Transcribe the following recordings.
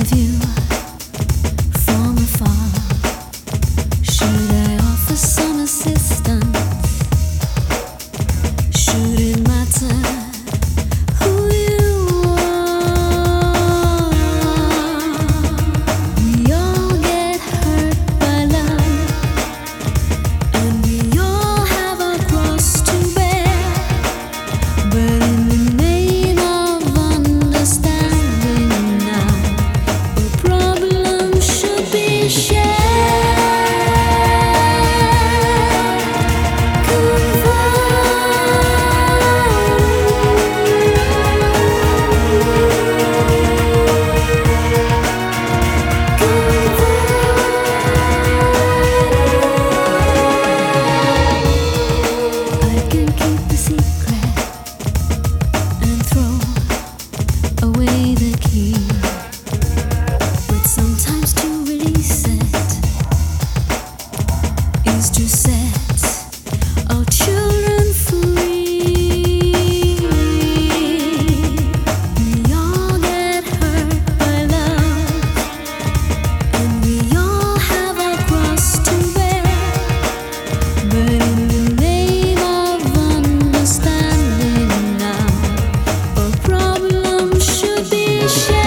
view from afar. Should I offer some assistance? Should it matter who you are? We all get hurt by love, and we all have our cross to bear. But in the name of understanding now, a problem should be shared. I can keep the secret and throw away the key, but sometimes to release it is to set our children free. We all get hurt by love, and we all have our cross to bear. But in the name of understanding now, a problem should be shared.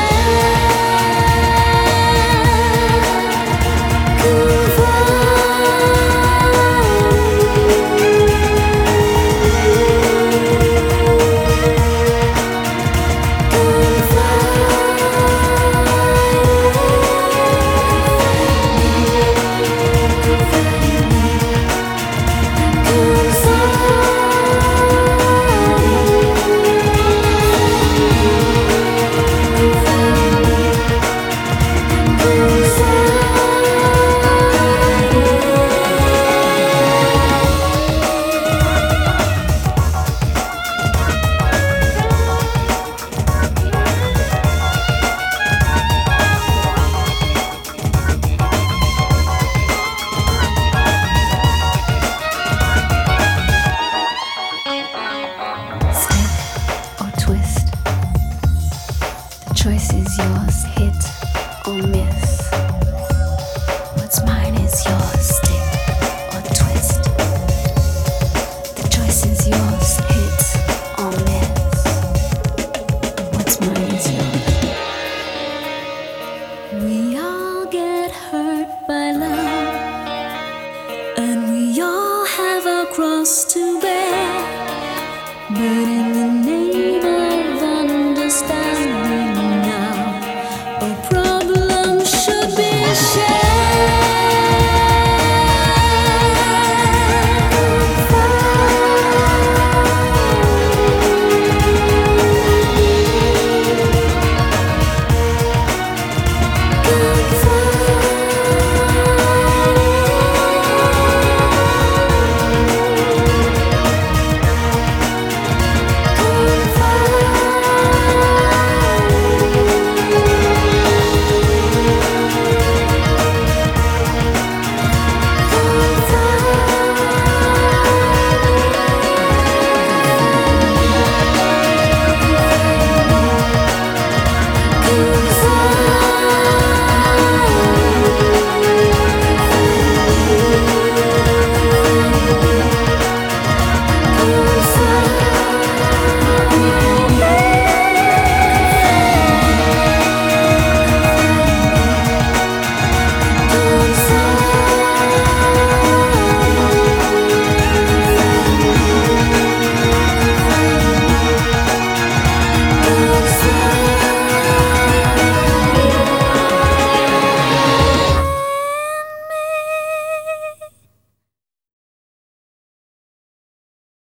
Step or twist, the choice is yours. Hit or miss, what's mine is yours. Stay